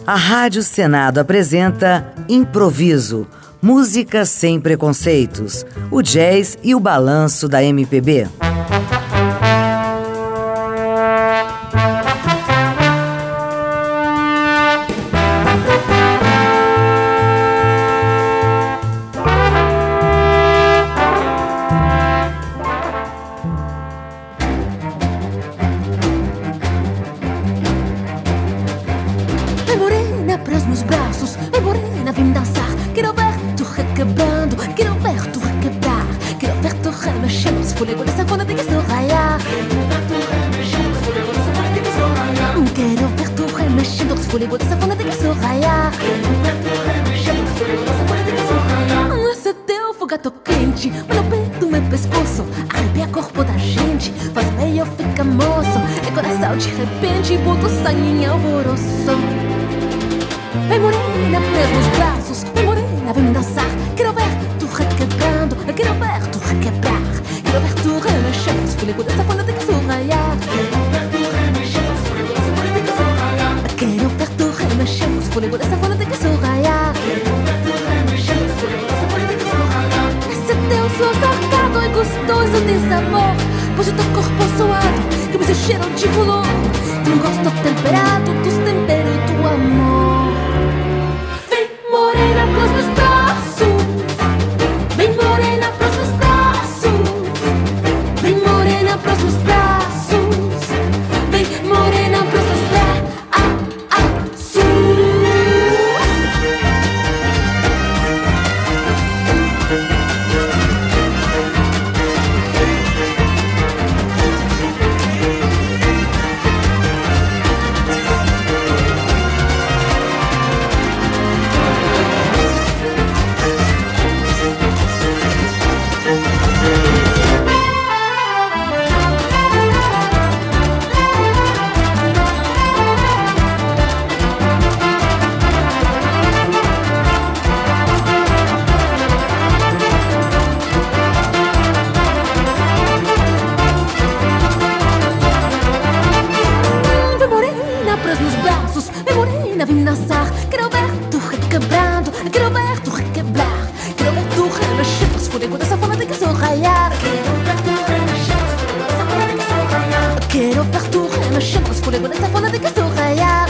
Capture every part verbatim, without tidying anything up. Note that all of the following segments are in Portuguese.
A Rádio Senado apresenta Improviso, música sem preconceitos, o jazz e o balanço da M P B. Pras meus braços, vem morena, vem dançar. Quero ver tu requebrando, quero ver tu requebrar. Quero ver tu remexendo, se fôlego dessa fona tem que se raiar. Quero ver tu remexendo, se fôlego dessa fona tem que se raiar. Esse teu fogato quente, meu peito, meu pescoço, arrepia o corpo da gente, faz meio fica moço. É coração de repente, bota o sangue em alvoroço. Vem morena, pés nos braços, vem morena, vem dançar. Quero ver tu requebrando, quero ver tu requebrar. Quero ver tu remexendo, se fôlego dessa fona tem que se raiar. Quero ver tu remexendo, se fôlego dessa fona tem que se raiar. Esse teu suor sarcado é gostoso, tem sabor, pois o teu corpo suado, que me cheiro de flor. Tem um gosto temperado dos temperos do amor. Morena pros meus braços, vem morena pros meus braços, vem morena pros meus braços, vem morena pros meus braços. Vem dançar, quero ver tu requebrando, quero ver tu requebrar, quero ver tu remexendo, se fôlego dessa fona tem que se raiar. Quero ver tu remexendo, se fôlego dessa fona tem que se raiar.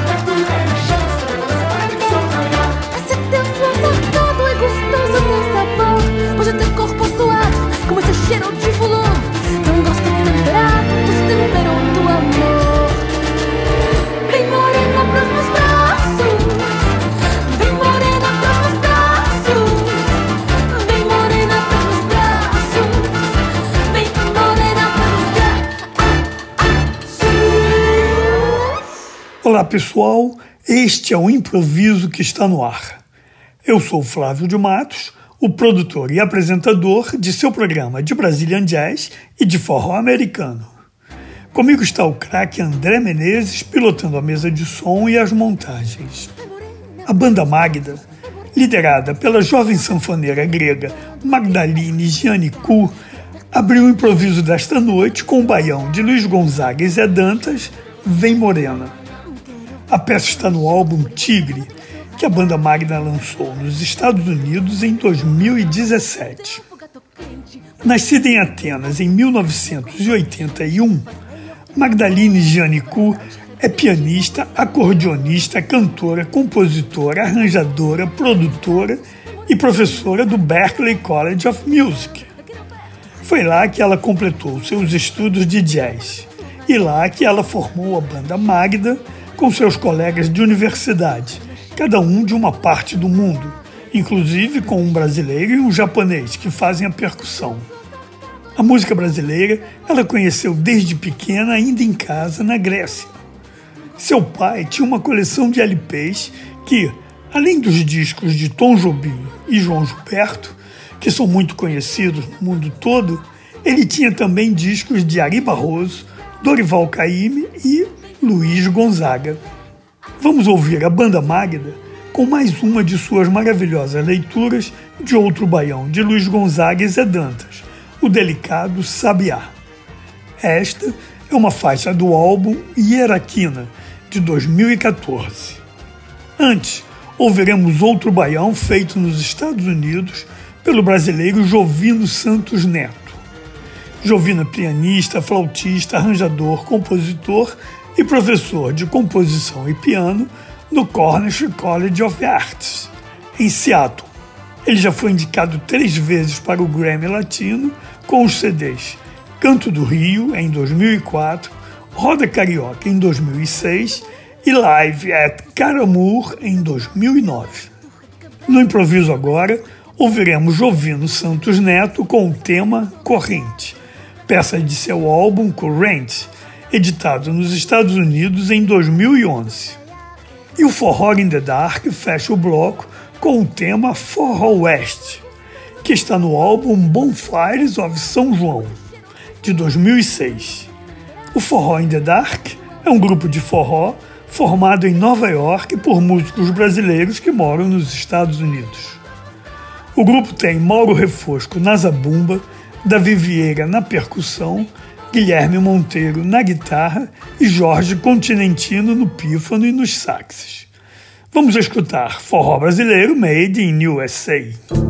Esse teu suor sarcado é gostoso, tem sabor, pois o teu corpo suado, como esse cheiro de flor. Tem um gosto temperado dos temperos do amor. Vem morena pros meus braços, vem morena pros meus braços, vem morena pros meus braços, vem morena pros meus braços. Olá pessoal, este é o Improviso que está no ar. Eu sou Flávio de Matos, o produtor e apresentador de seu programa de Brazilian Jazz e de forró americano. Comigo está o craque André Menezes pilotando a mesa de som e as montagens. A banda Magda, liderada pela jovem sanfoneira grega Magdaline Giannikou, abriu o improviso desta noite com o baião de Luiz Gonzaga e Zé Dantas, Vem Morena. A peça está no álbum Tigre, que a banda Magda lançou nos Estados Unidos em dois mil e dezessete. Nascida em Atenas em mil novecentos e oitenta e um, Magdaline Giannikou é pianista, acordeonista, cantora, compositora, arranjadora, produtora e professora do Berklee College of Music. Foi lá que ela completou seus estudos de jazz e lá que ela formou a banda Magda com seus colegas de universidade, cada um de uma parte do mundo, inclusive com um brasileiro e um japonês que fazem a percussão. A música brasileira ela conheceu desde pequena, ainda em casa, na Grécia. Seu pai tinha uma coleção de L Ps que, além dos discos de Tom Jobim e João Gilberto, que são muito conhecidos no mundo todo, ele tinha também discos de Ari Barroso, Dorival Caymmi e Luiz Gonzaga. Vamos ouvir a banda Magda com mais uma de suas maravilhosas leituras de outro baião de Luiz Gonzaga e Zé Dantas, o delicado Sabiá. Esta é uma faixa do álbum Hierarquina, de dois mil e quatorze. Antes, ouviremos outro baião feito nos Estados Unidos pelo brasileiro Jovino Santos Neto. Jovino é pianista, flautista, arranjador, compositor e professor de composição e piano no Cornish College of Arts, em Seattle. Ele já foi indicado três vezes para o Grammy Latino com os C Ds Canto do Rio, em dois mil e quatro, Roda Carioca, em dois mil e seis e Live at Caramur, em dois mil e nove. No improviso agora, ouviremos Jovino Santos Neto com o tema Corrente, peça de seu álbum Current, editado nos Estados Unidos em dois mil e onze. E o Forró in the Dark fecha o bloco com o tema Forró West, que está no álbum Bonfires of São João, de dois mil e seis. O Forró in the Dark é um grupo de forró formado em Nova York por músicos brasileiros que moram nos Estados Unidos. O grupo tem Mauro Refosco na zabumba, Davi Vieira na percussão, Guilherme Monteiro na guitarra e Jorge Continentino no pífano e nos saxes. Vamos escutar forró brasileiro made in U S A.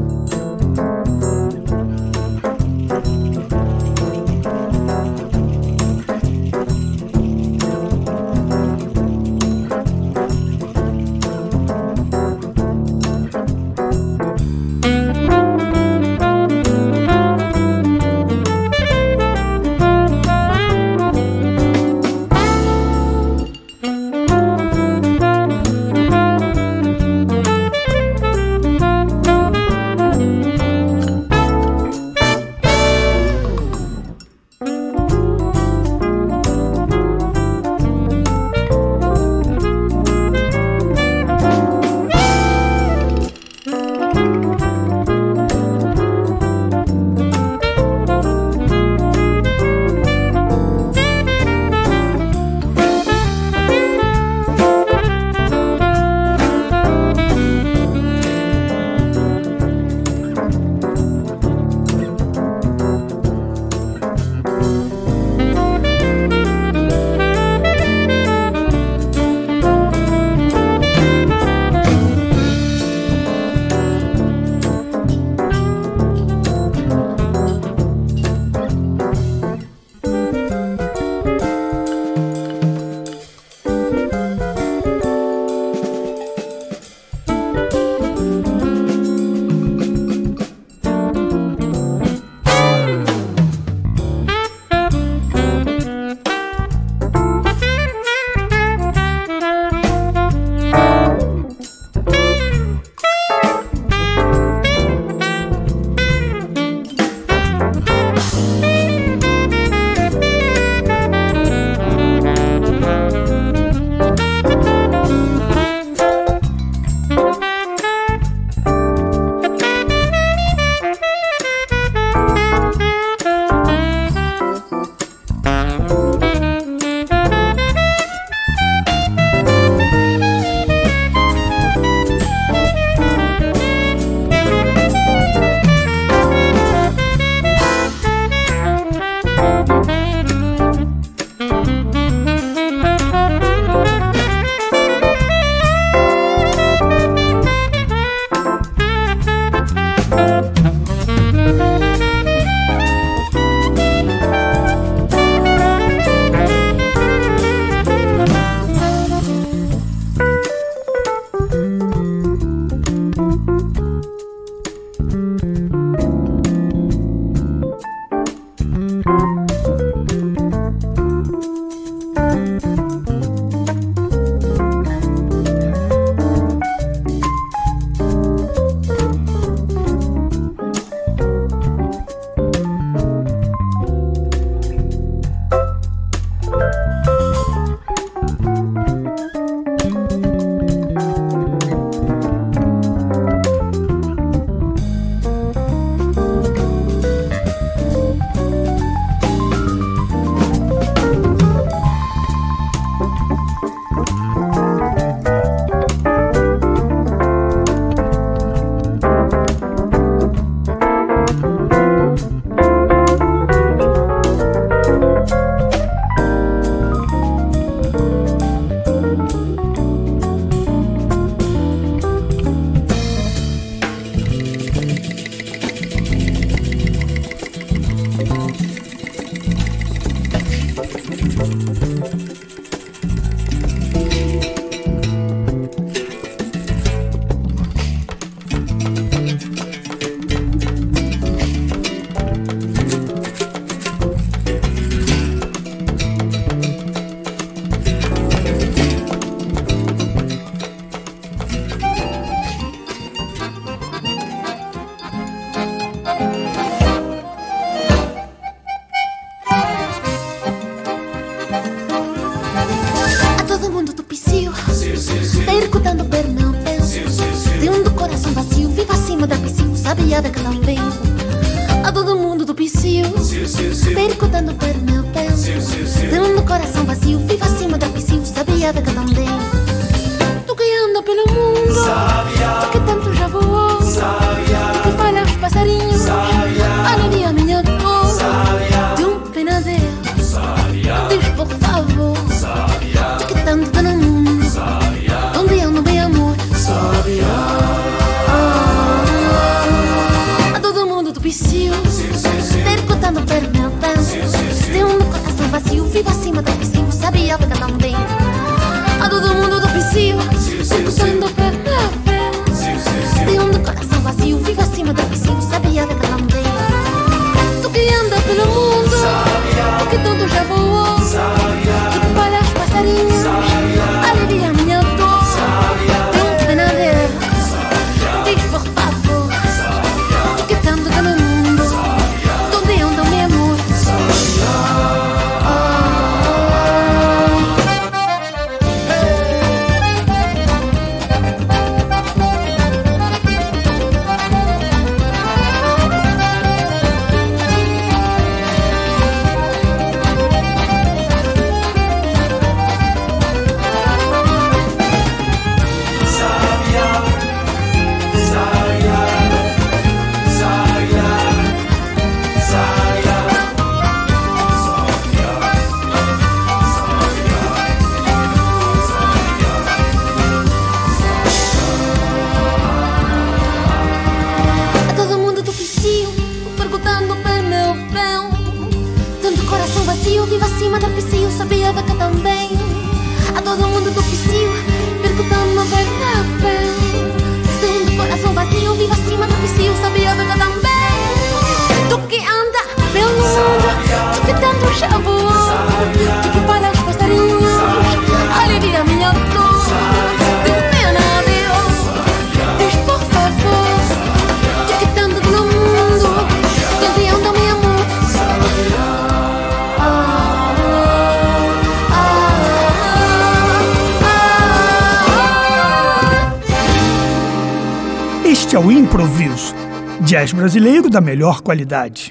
Este é o Improviso, jazz brasileiro da melhor qualidade.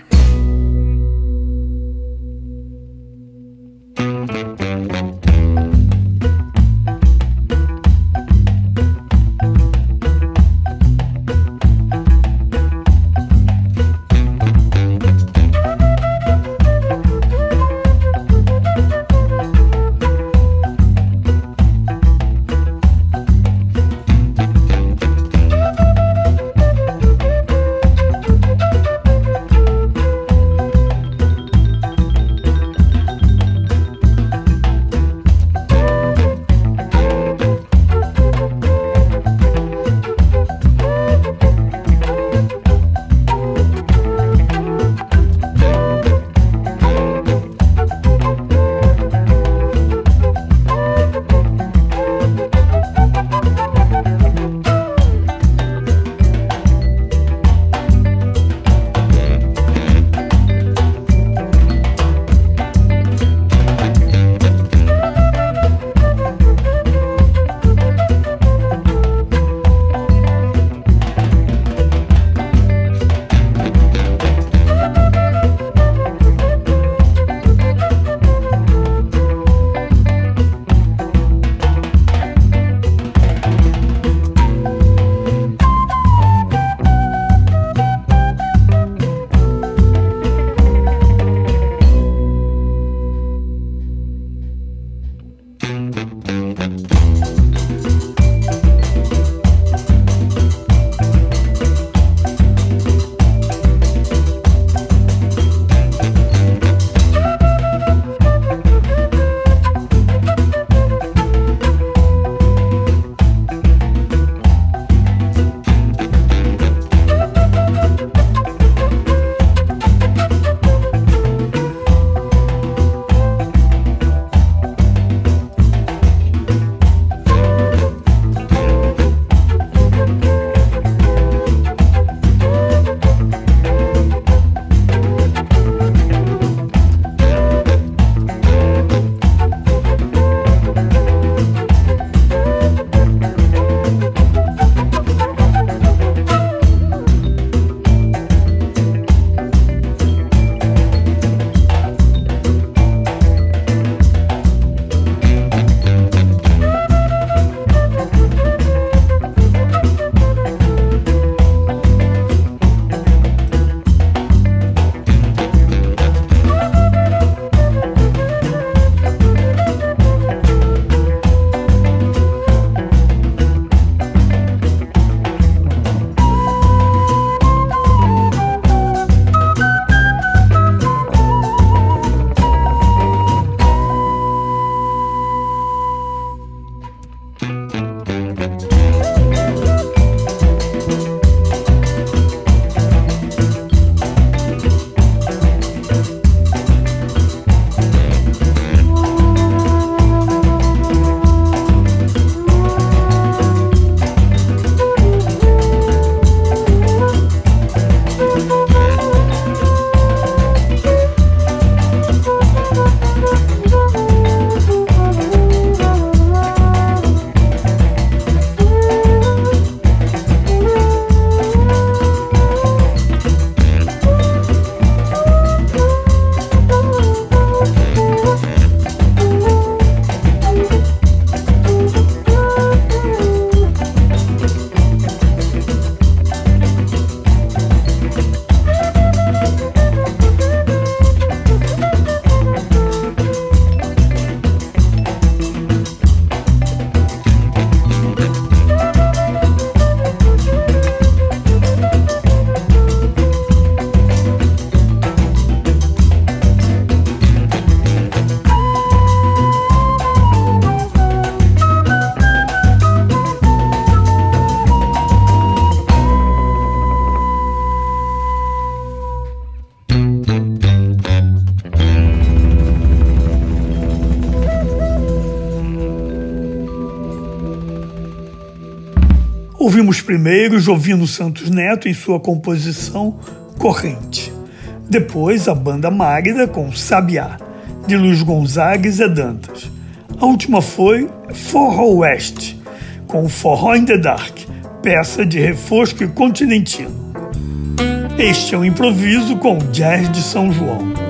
Ouvimos primeiro Jovino Santos Neto em sua composição Corrente. Depois a Banda Magda com Sabiá, de Luiz Gonzaga e Zé Dantas. A última foi Forró Oeste, com Forró in the Dark, peça de Refosco e Continentino. Este é o Improviso com Jazz de São João.